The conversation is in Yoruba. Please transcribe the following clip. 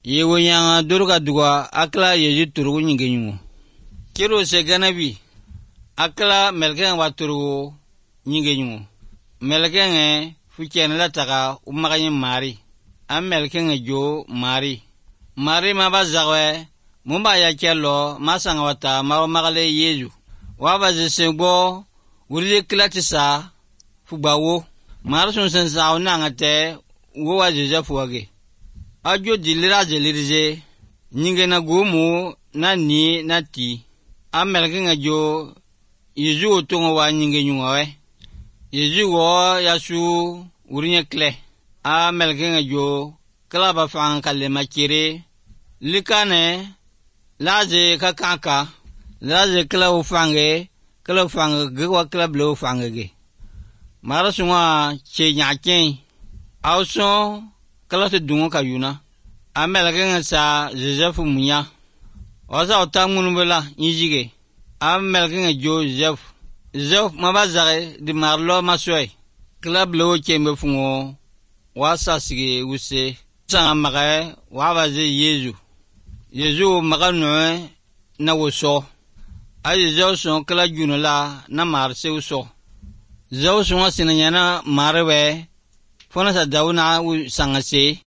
Yewo nyanga duruga duwa akla yeji turugu nyinge nyungu. Kiro se ganabi akla melken wa turugu nyinge nyungu. Melken fuken la taga umagayin mari. Am melken jo mari. Mari mabazagwe mumba ya kello masanga wata magale yeju. Waba zisengbo wuli klatisa fubawo. Marsun sensa unangate uwa jejafuwage. Ajo dilira jelirize nyinge na gumu na ni na ti. Amelken jo yeju otongo wa nyinge nyungawe. Yeju wo yasu urinye kle. Amelken jo klaba fang kalema kire. Likane laje kakaka. Laje kla ufange. Kla ufange gwa kla blo ufange ge. Marasunga che nyaken. Auson kala te dungo kayuna. Amelken sa Joseph munya. Osa otamun bela injige. Amelken jo Joseph. Joseph mabazare di marlo maswe. Club lo chembe fungo. Wasa sige use. Sanga magae wabaze Yesu. Yesu maganoe na woso. Aye Joseph son kala junala na marse uso. Joseph son sinanyana marewe. Fona sa dauna sangase.